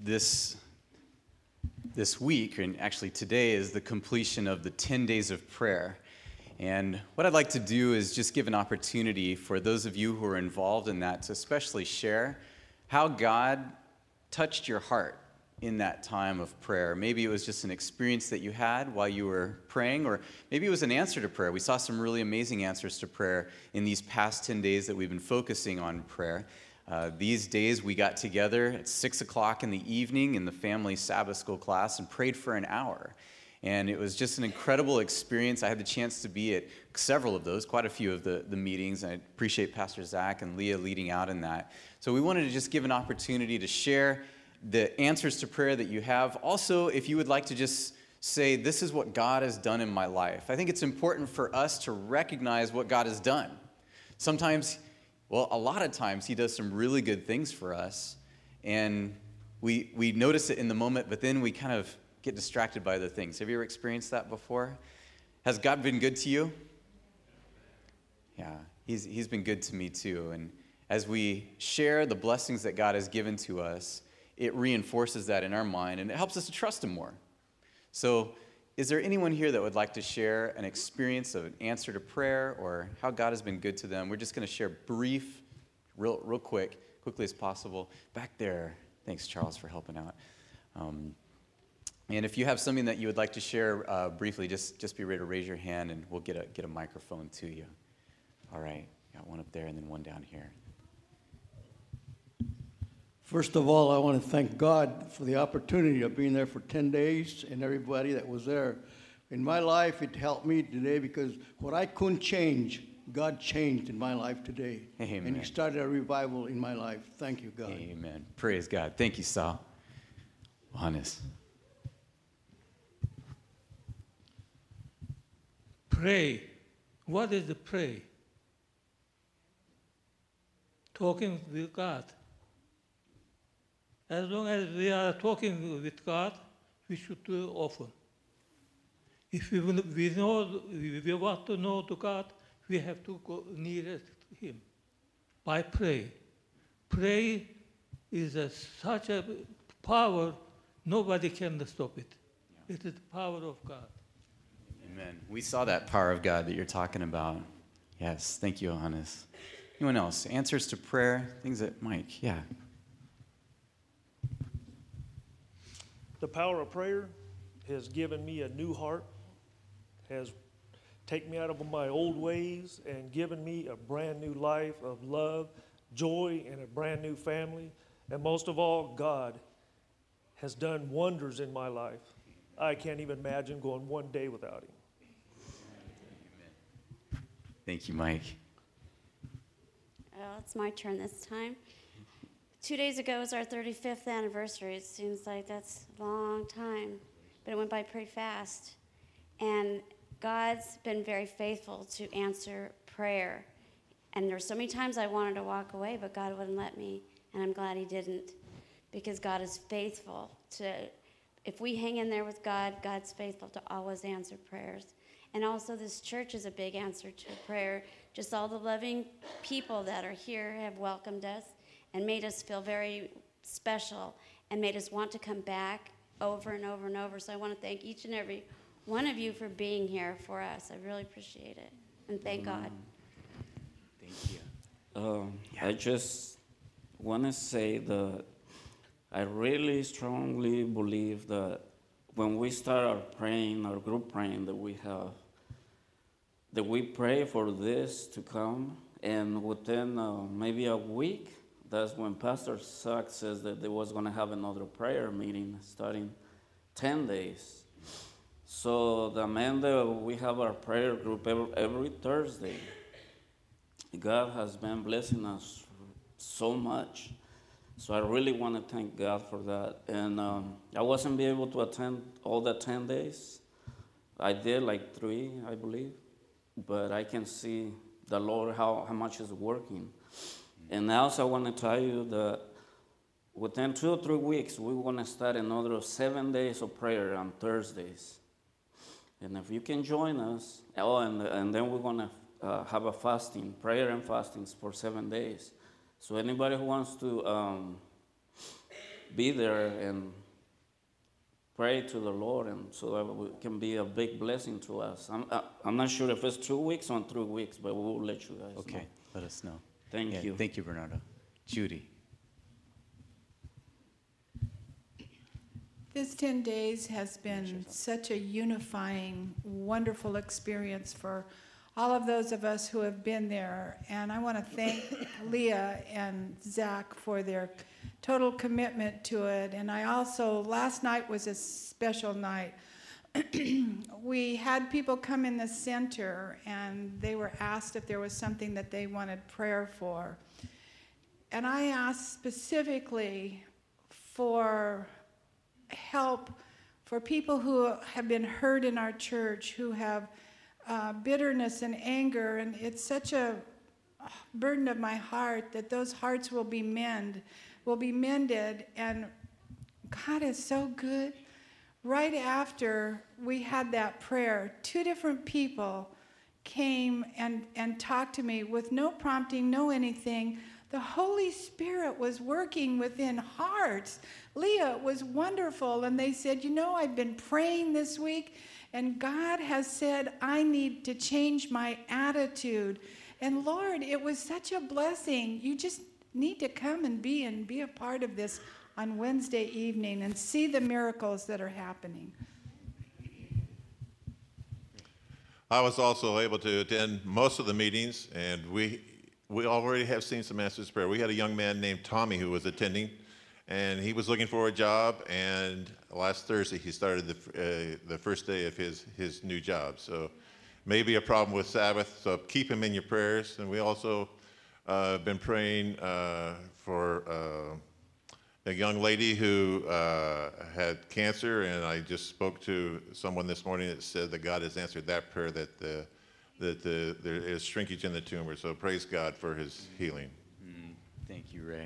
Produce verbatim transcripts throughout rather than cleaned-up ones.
this this week, and actually today, is the completion of the ten days of prayer. And what I'd like to do is just give an opportunity for those of you who are involved in that to especially share how God touched your heart in that time of prayer. Maybe it was just an experience that you had while you were praying, or maybe it was an answer to prayer. We saw some really amazing answers to prayer in these past ten days that we've been focusing on prayer. Uh, these days we got together at six o'clock in the evening in the family Sabbath school class and prayed for an hour. And it was just an incredible experience. I had the chance to be at several of those, quite a few of the, the meetings. I appreciate Pastor Zach and Leah leading out in that. So we wanted to just give an opportunity to share the answers to prayer that you have. Also, if you would like to just say, this is what God has done in my life. I think it's important for us to recognize what God has done. Sometimes, well, a lot of times he does some really good things for us, and we we notice it in the moment, but then we kind of get distracted by other things. Have you ever experienced that before? Has God been good to you? Yeah, he's he's been good to me too. And as we share the blessings that God has given to us, it reinforces that in our mind, and it helps us to trust him more. So is there anyone here that would like to share an experience of an answer to prayer or how God has been good to them? We're just going to share brief, real real quick, quickly as possible. Back there. Thanks, Charles, for helping out. Um, and if you have something that you would like to share uh, briefly, just, just be ready to raise your hand, and we'll get a get a microphone to you. All right. Got one up there and then one down here. First of all, I want to thank God for the opportunity of being there for ten days and everybody that was there. In my life, it helped me today because what I couldn't change, God changed in my life today. Amen. And he started a revival in my life. Thank you, God. Amen. Praise God. Thank you, Sal. Johannes. Pray. What is the pray? Talking with God. As long as we are talking with God, we should do it often. If we, we know we want to know to God, we have to go near him by pray. Pray is a, such a power, nobody can stop it. Yeah. It is the power of God. Amen. We saw that power of God that you're talking about. Yes, thank you, Johannes. Anyone else? Answers to prayer? Things that, Mike, yeah. The power of prayer has given me a new heart, has taken me out of my old ways and given me a brand new life of love, joy, and a brand new family. And most of all, God has done wonders in my life. I can't even imagine going one day without him. Thank you, Mike. Oh, it's my turn this time. Two days ago was our thirty-fifth anniversary. It seems like that's a long time, but it went by pretty fast. And God's been very faithful to answer prayer. And there's so many times I wanted to walk away, but God wouldn't let me, and I'm glad he didn't, because God is faithful to, if we hang in there with God, God's faithful to always answer prayers. And also this church is a big answer to prayer. Just all the loving people that are here have welcomed us and made us feel very special and made us want to come back over and over and over. So I want to thank each and every one of you for being here for us. I really appreciate it. And thank God. Thank you. Um, Yeah. I just want to say that I really strongly believe that when we start our praying, our group praying that we have, that we pray for this to come, and within uh, maybe a week, that's when Pastor Zach says that they was going to have another prayer meeting starting ten days. So the man that we have our prayer group every, every Thursday. God has been blessing us so much. So I really want to thank God for that. And um, I wasn't be able to attend all the ten days. I did like three, I believe. But I can see the Lord, how, how much is working. And also I want to tell you that within two or three weeks, we want to start another seven days of prayer on Thursdays. And if you can join us, oh, and, and then we're going to uh, have a fasting, prayer and fastings for seven days. So anybody who wants to um, be there and pray to the Lord, and so that it can be a big blessing to us. I'm, uh, I'm not sure if it's two weeks or three weeks, but we'll let you guys Okay, know. let us know. Thank Yeah, you. Thank you, Bernardo. Judy. This ten days has been such a unifying, wonderful experience for all of those of us who have been there. And I want to thank Leah and Zach for their total commitment to it. And I also, last night was a special night. We had people come in the center, and they were asked if there was something that they wanted prayer for. And I asked specifically for help for people who have been hurt in our church, who have uh, bitterness and anger, and it's such a burden of my heart that those hearts will be mended, will be mended, and God is so good. Right after we had that prayer, two different people came and, and talked to me with no prompting, no anything. The Holy Spirit was working within hearts. Leah was wonderful, and they said, you know, I've been praying this week, and God has said I need to change my attitude. And Lord, it was such a blessing. You just need to come and be and be a part of this on Wednesday evening and see the miracles that are happening. I was also able to attend most of the meetings, and we we already have seen some answers to prayer. We had a young man named Tommy who was attending, and he was looking for a job, and last Thursday he started the uh, the first day of his, his new job. So maybe a problem with Sabbath, so keep him in your prayers. And we also uh, been praying uh, for uh, a young lady who uh, had cancer, and I just spoke to someone this morning that said that God has answered that prayer, that the, that the, there is shrinkage in the tumor. So praise God for his healing. Mm, thank you, Ray.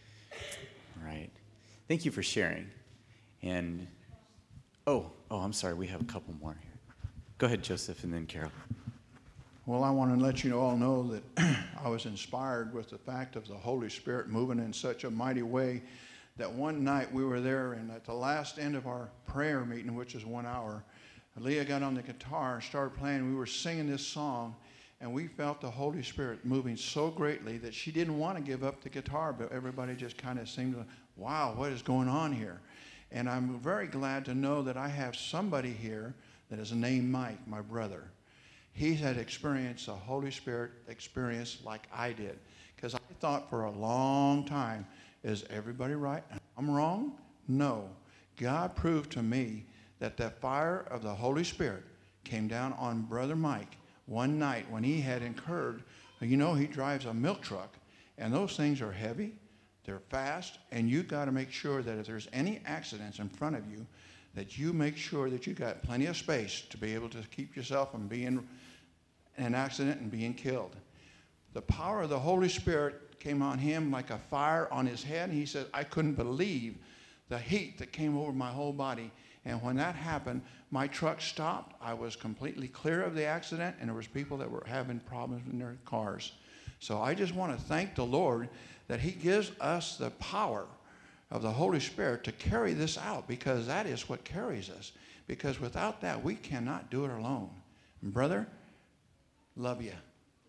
All right. Thank you for sharing. And, oh, oh, I'm sorry, we have a couple more here. Go ahead, Joseph, and then Carol. Well, I want to let you all know that I was inspired with the fact of the Holy Spirit moving in such a mighty way that one night we were there, and at the last end of our prayer meeting, which is one hour, Leah got on the guitar and started playing. We were singing this song, and we felt the Holy Spirit moving so greatly that she didn't want to give up the guitar, but everybody just kind of seemed to, wow, what is going on here? And I'm very glad to know that I have somebody here that is named Mike, my brother. He had experienced the Holy Spirit experience like I did, because I thought for a long time, is everybody right? I'm wrong? No. God proved to me that the fire of the Holy Spirit came down on Brother Mike one night when he had incurred, you know, he drives a milk truck, and those things are heavy, they're fast, and you got to make sure that if there's any accidents in front of you, that you make sure that you got plenty of space to be able to keep yourself from being in an accident and being killed. The power of the Holy Spirit came on him like a fire on his head. And he said, I couldn't believe the heat that came over my whole body. And when that happened, my truck stopped. I was completely clear of the accident, and there was people that were having problems in their cars. So I just want to thank the Lord that he gives us the power of the Holy Spirit to carry this out, because that is what carries us. Because without that, we cannot do it alone. And brother, love you.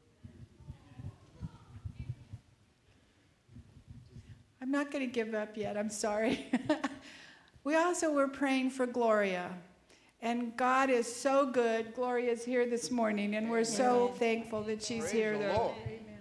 I'm not going to give up yet. I'm sorry. We also were praying for Gloria. And God is so good. Gloria is here this morning, and we're so thankful that she's Praise here. the Lord.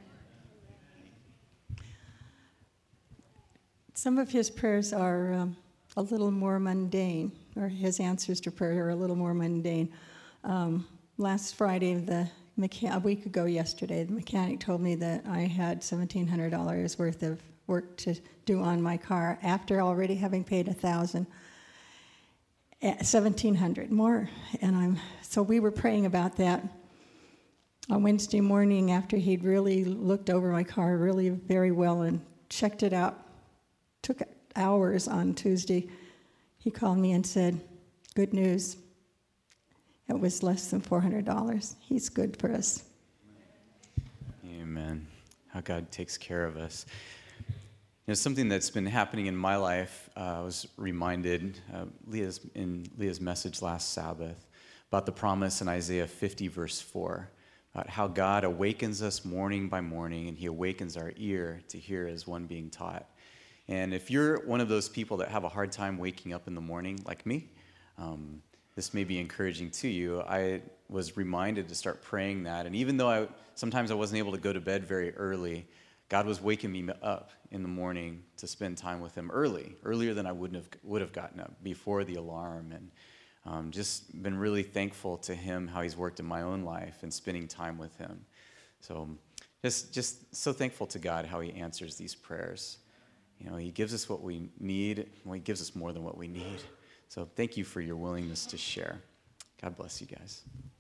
Some of his prayers are um, a little more mundane, or his answers to prayer are a little more mundane. Um, last Friday, the mechan- a week ago yesterday, the mechanic told me that I had seventeen hundred dollars worth of work to do on my car after already having paid a thousand, seventeen hundred more. And I'm so we were praying about that on Wednesday morning after he'd really looked over my car really very well and checked it out. Took hours on Tuesday. He called me and said, good news. It was less than four hundred dollars. He's good for us. Amen. How God takes care of us. know, something that's been happening in my life, uh, I was reminded uh, Leah's, in Leah's message last Sabbath about the promise in Isaiah fifty, verse four, about how God awakens us morning by morning, and he awakens our ear to hear as one being taught. And if you're one of those people that have a hard time waking up in the morning, like me, um, this may be encouraging to you. I was reminded to start praying that, and even though I sometimes I wasn't able to go to bed very early, God was waking me up in the morning to spend time with him early, earlier than I wouldn't have would have gotten up before the alarm, and um, just been really thankful to him how he's worked in my own life and spending time with him. So just just so thankful to God how he answers these prayers. You know, he gives us what we need. Well, he gives us more than what we need. So thank you for your willingness to share. God bless you guys.